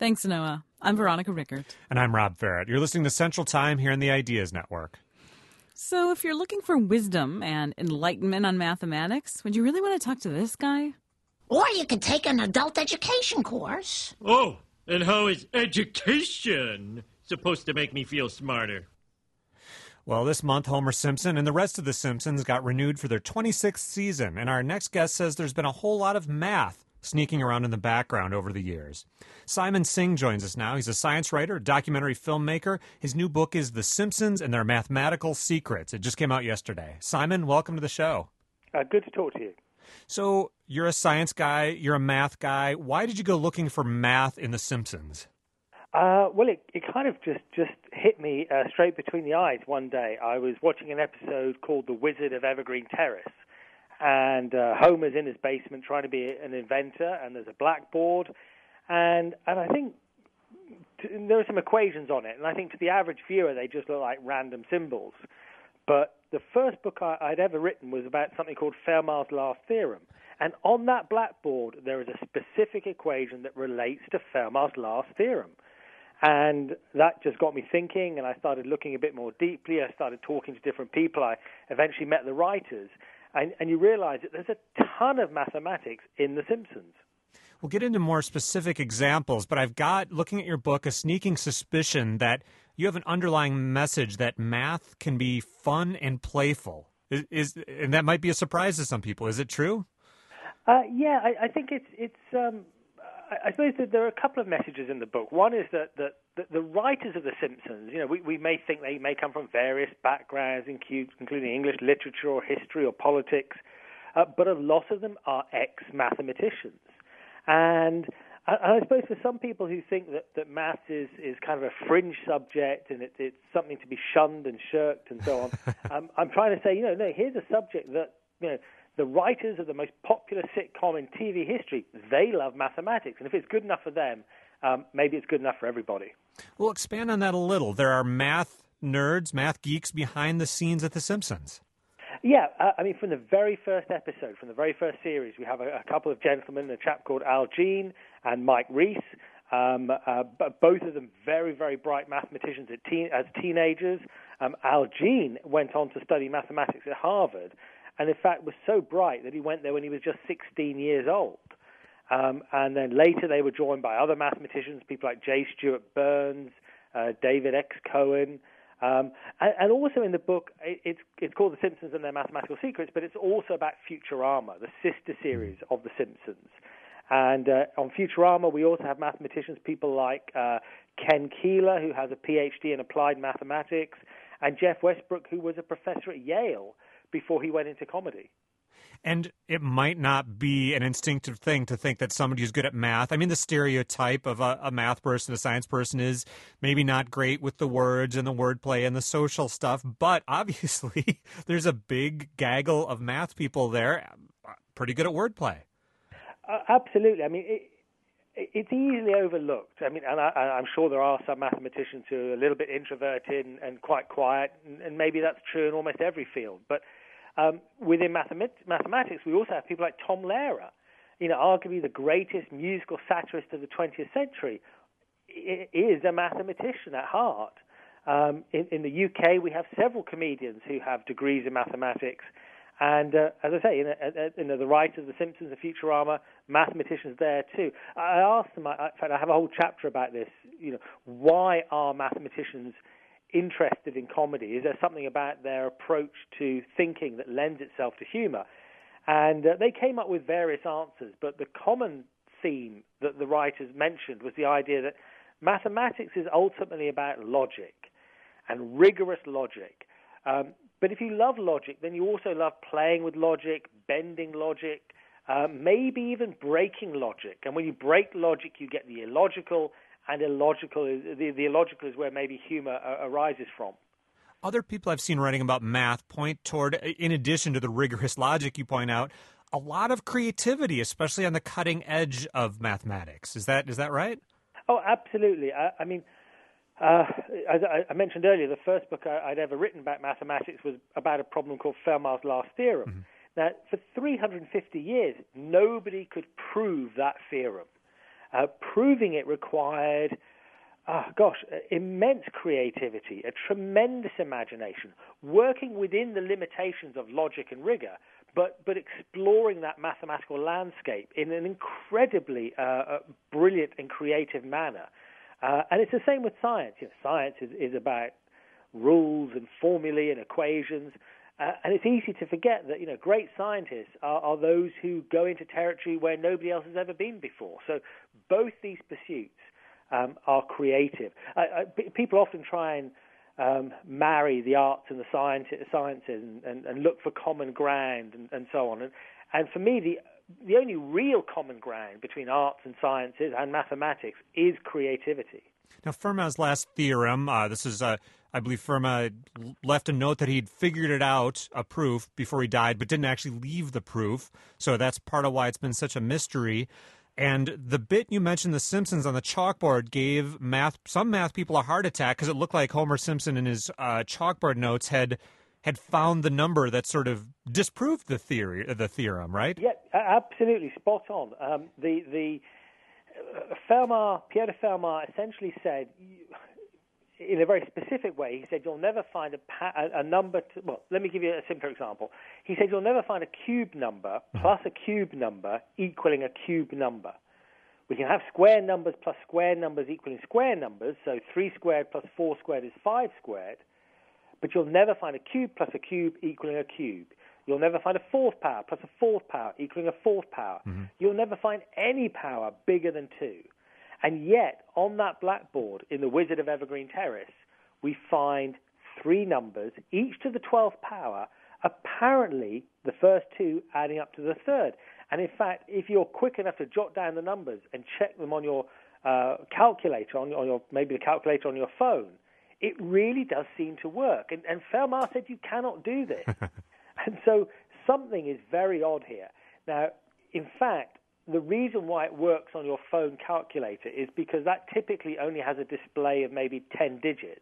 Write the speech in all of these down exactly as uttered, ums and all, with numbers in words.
Thanks, Noah. I'm Veronica Rickert. And I'm Rob Ferret. You're listening to Central Time here on the Ideas Network. So if you're looking for wisdom and enlightenment on mathematics, would you really want to talk to this guy? Or you could take an adult education course. Oh, and how is education supposed to make me feel smarter? Well, this month, Homer Simpson and the rest of The Simpsons got renewed for their twenty-sixth season, and our next guest says there's been a whole lot of math sneaking around in the background over the years. Simon Singh joins us now. He's a science writer, documentary filmmaker. His new book is The Simpsons and Their Mathematical Secrets. It just came out yesterday. Simon, welcome to the show. Uh, good to talk to you. So, you're a science guy, you're a math guy. Why did you go looking for math in The Simpsons? Uh, well, it, it kind of just, just hit me uh, straight between the eyes one day. I was watching an episode called The Wizard of Evergreen Terrace, and uh, Homer's in his basement trying to be an inventor, and there's a blackboard, and and I think t- there are some equations on it, and I think to the average viewer they just look like random symbols. But the first book I, I'd ever written was about something called Fermat's Last Theorem, and on that blackboard there is a specific equation that relates to Fermat's Last Theorem. And that just got me thinking, and I started looking a bit more deeply. I started talking to different people. I eventually met the writers. And, and you realize that there's a ton of mathematics in The Simpsons. We'll get into more specific examples, but I've got, looking at your book, a sneaking suspicion that you have an underlying message that math can be fun and playful. Is, is and that might be a surprise to some people. Is it true? Uh, yeah, I, I think it's it's. Um, I suppose that there are a couple of messages in the book. One is that, that, that the writers of The Simpsons, you know, we, we may think they may come from various backgrounds, including English literature or history or politics, uh, but a lot of them are ex-mathematicians. And, and I suppose for some people who think that, that maths is, is kind of a fringe subject and it, it's something to be shunned and shirked and so on, um, I'm trying to say, you know, no, here's a subject that, you know, the writers of the most popular sitcom in T V history, they love mathematics. And if it's good enough for them, um, maybe it's good enough for everybody. Well, expand on that a little. There are math nerds, math geeks behind the scenes at The Simpsons. Yeah, uh, I mean, from the very first episode, from the very first series, we have a, a couple of gentlemen, a chap called Al Jean and Mike Reese. Um, uh, but both of them very, very bright mathematicians at teen, as teenagers. Um, Al Jean went on to study mathematics at Harvard, and in fact was so bright that he went there when he was just sixteen years old. Um, and then later they were joined by other mathematicians, people like J. Stuart Burns, uh, David X. Cohen. Um, and, and also in the book, it, it's, it's called The Simpsons and Their Mathematical Secrets, but it's also about Futurama, the sister series of The Simpsons. And uh, on Futurama, we also have mathematicians, people like uh, Ken Keeler, who has a P H D in applied mathematics, and Jeff Westbrook, who was a professor at Yale before he went into comedy. And it might not be an instinctive thing to think that somebody who's good at math, I mean, the stereotype of a, a math person, a science person is maybe not great with the words and the wordplay and the social stuff, but obviously there's a big gaggle of math people there, pretty good at wordplay. Uh, absolutely. I mean, it, it's easily overlooked. I mean, and I, I'm sure there are some mathematicians who are a little bit introverted and, and quite quiet, and, and maybe that's true in almost every field. But um, within mathemat- mathematics, we also have people like Tom Lehrer, you know, arguably the greatest musical satirist of the twentieth century, is a mathematician at heart. Um, in, in the U K, we have several comedians who have degrees in mathematics. And uh, as I say, in, in, in the writers of The Simpsons, the Futurama, mathematicians there too. I asked them, I, in fact, I have a whole chapter about this, you know, why are mathematicians interested in comedy? Is there something about their approach to thinking that lends itself to humor? And uh, they came up with various answers, but the common theme that the writers mentioned was the idea that mathematics is ultimately about logic and rigorous logic. Um, but if you love logic, then you also love playing with logic, bending logic, uh, maybe even breaking logic. And when you break logic, you get the illogical, and illogical is, the, the illogical is where maybe humor uh, arises from. Other people I've seen writing about math point toward, in addition to the rigorous logic you point out, a lot of creativity, especially on the cutting edge of mathematics. Is that is that right? Oh, absolutely. I, I mean, uh, as I mentioned earlier, the first book I'd ever written about mathematics was about a problem called Fermat's Last Theorem. Mm-hmm. Now, for three hundred fifty years, nobody could prove that theorem. Uh, proving it required, oh gosh, immense creativity, a tremendous imagination, working within the limitations of logic and rigor, but but exploring that mathematical landscape in an incredibly uh, brilliant and creative manner. Uh, and it's the same with science. You know, science is, is about rules and formulae and equations. Uh, and it's easy to forget that, you know, great scientists are, are those who go into territory where nobody else has ever been before. So both these pursuits um, are creative. Uh, uh, p- people often try and um, marry the arts and the science, sciences and, and, and look for common ground and, and so on. And, and for me, the the only real common ground between arts and sciences and mathematics is creativity. Now, Fermat's last theorem, uh, this is, uh, I believe Fermat left a note that he'd figured it out, a proof, before he died, but didn't actually leave the proof. So that's part of why it's been such a mystery. And the bit you mentioned, The Simpsons on the chalkboard, gave math some math people a heart attack because it looked like Homer Simpson in his uh, chalkboard notes had had found the number that sort of disproved the theory, the theorem, right? Yeah, absolutely, spot on. Um, the the uh, Fermat, Pierre de Fermat, essentially said, in a very specific way, he said, you'll never find a, pa- a, a number. To, well, let me give you a simpler example. He said, you'll never find a cube number plus a cube number equaling a cube number. We can have square numbers plus square numbers equaling square numbers, so three squared plus four squared is five squared, but you'll never find a cube plus a cube equaling a cube. You'll never find a fourth power plus a fourth power equaling a fourth power. Mm-hmm. You'll never find any power bigger than two. And yet, on that blackboard in the Wizard of Evergreen Terrace, we find three numbers, each to the twelfth power, apparently the first two adding up to the third. And in fact, if you're quick enough to jot down the numbers and check them on your uh, calculator, on, on your maybe the calculator on your phone, it really does seem to work. And, and Fermat said you cannot do this. And so something is very odd here. Now, in fact, the reason why it works on your phone calculator is because that typically only has a display of maybe ten digits.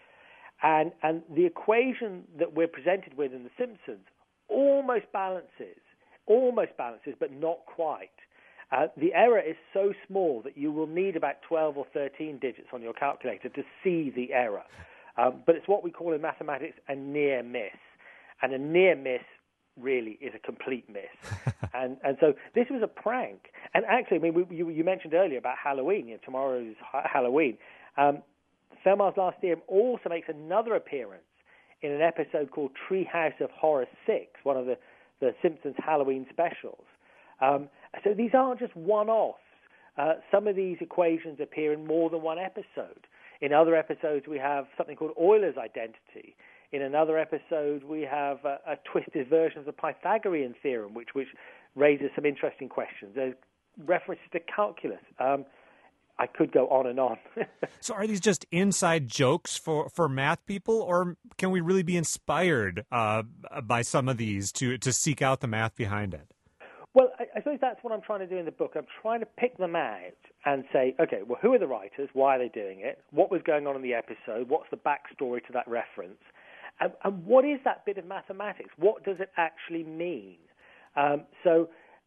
And, and the equation that we're presented with in The Simpsons almost balances, almost balances, but not quite. Uh, the error is so small that you will need about twelve or thirteen digits on your calculator to see the error. Um, but it's what we call in mathematics a near miss. And a near miss really is a complete miss. and and so this was a prank. And actually, I mean, we, you, you mentioned earlier about Halloween. You know, tomorrow's ha- Halloween. Um, Fermat's Last Theorem also makes another appearance in an episode called Treehouse of Horror six, one of the, the Simpsons Halloween specials. Um, so these aren't just one-offs. Uh, some of these equations appear in more than one episode. In other episodes, we have something called Euler's identity. In another episode, we have a, a twisted version of the Pythagorean theorem, which, which raises some interesting questions. There's references to calculus. Um, I could go on and on. So are these just inside jokes for, for math people, or can we really be inspired uh, by some of these to, to seek out the math behind it? Well, I, I suppose that's what I'm trying to do in the book. I'm trying to pick them out and say, okay, well, who are the writers? Why are they doing it? What was going on in the episode? What's the backstory to that reference? And, and what is that bit of mathematics? What does it actually mean? Um, so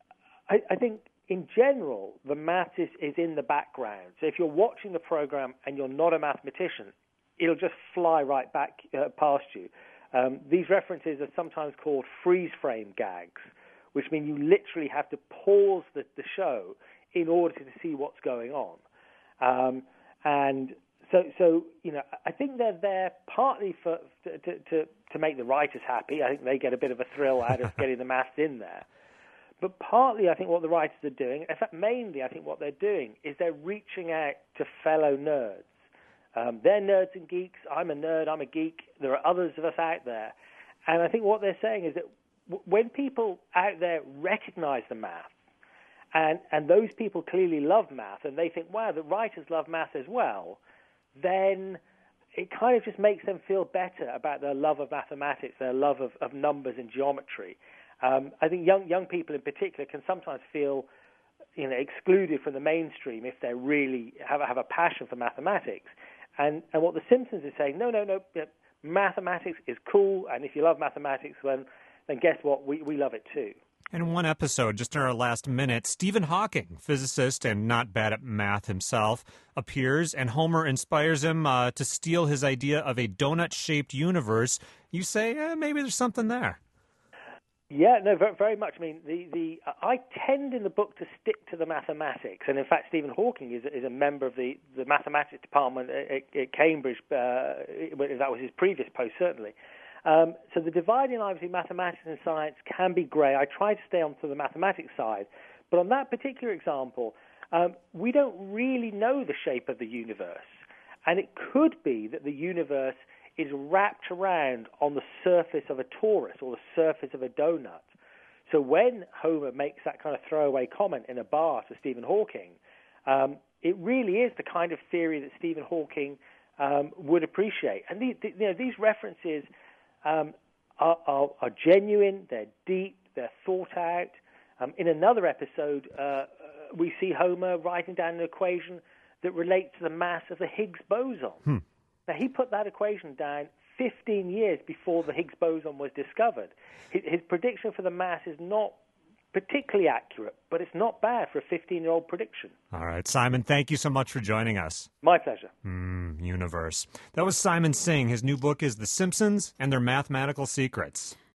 I, I think in general, the math is, is in the background. So if you're watching the program and you're not a mathematician, it'll just fly right back uh, past you. Um, these references are sometimes called freeze frame gags, which mean you literally have to pause the, the show in order to see what's going on. Um, and so, so you know, I think they're there partly for to, to, to make the writers happy. I think they get a bit of a thrill out of getting the maths in there. But partly, I think what the writers are doing, in fact, mainly, I think what they're doing is they're reaching out to fellow nerds. Um, they're nerds and geeks. I'm a nerd. I'm a geek. There are others of us out there. And I think what they're saying is that w- when people out there recognize the math, and, and those people clearly love math, and they think, wow, the writers love math as well, then it kind of just makes them feel better about their love of mathematics, their love of, of numbers and geometry. Um, I think young young people in particular can sometimes feel, you know, excluded from the mainstream if they really have have a passion for mathematics. And and what the Simpsons is saying, no, no, no, you know, mathematics is cool, and if you love mathematics, then then guess what? We we love it too. And in one episode, just in our last minute, Stephen Hawking, physicist and not bad at math himself, appears, and Homer inspires him uh, to steal his idea of a donut-shaped universe. You say, eh, maybe there's something there. Yeah, no, very, very much. I mean, the, the I tend in the book to stick to the mathematics, and in fact, Stephen Hawking is, is a member of the, the mathematics department at, at Cambridge. Uh, that was his previous post, certainly. Um, so the dividing line between mathematics and science can be grey. I try to stay on to the mathematics side, but on that particular example, um, we don't really know the shape of the universe, and it could be that the universe is wrapped around on the surface of a torus or the surface of a donut. So when Homer makes that kind of throwaway comment in a bar to Stephen Hawking, um, it really is the kind of theory that Stephen Hawking um, would appreciate. And the, the, you know, these references um, are, are, are genuine, they're deep, they're thought out. Um, in another episode, uh, we see Homer writing down an equation that relates to the mass of the Higgs boson. Hmm. Now, he put that equation down fifteen years before the Higgs boson was discovered. His, his prediction for the mass is not particularly accurate, but it's not bad for a fifteen-year-old prediction. All right, Simon, thank you so much for joining us. My pleasure. Mm, universe. That was Simon Singh. His new book is The Simpsons and Their Mathematical Secrets.